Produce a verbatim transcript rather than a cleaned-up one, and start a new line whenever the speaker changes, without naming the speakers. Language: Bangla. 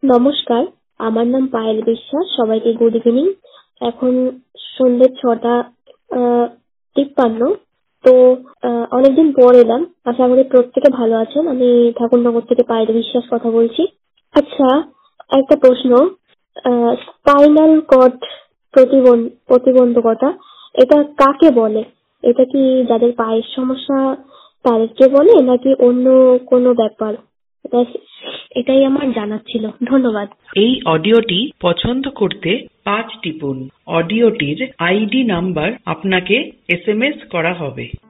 নমস্কার, আমার নাম পায়েল বিশ্বাস। সবাইকে গুড ইভিনিং। এখন সন্ধ্যে ছটা আহ, তিপ্পান্ন। তো আহ, অনেকদিন পর এলাম, আশা করি প্রত্যেকে ভালো আছেন। আমি ঠাকুরনগর থেকে পায়েল বিশ্বাস কথা বলছি। আচ্ছা, একটা প্রশ্ন। স্পাইনাল কর্ড প্রতিবন্ধকতা, এটা কাকে বলে? এটা কি যাদের পায়ের সমস্যা তাদেরকে বলে, নাকি অন্য কোনো ব্যাপার? এটা এটাই আমার জানার ছিল। ধন্যবাদ।
এই অডিওটি পছন্দ করতে পাঁচ টিপুন। অডিওটির আইডি নাম্বার আপনাকে এস এম এস করা হবে।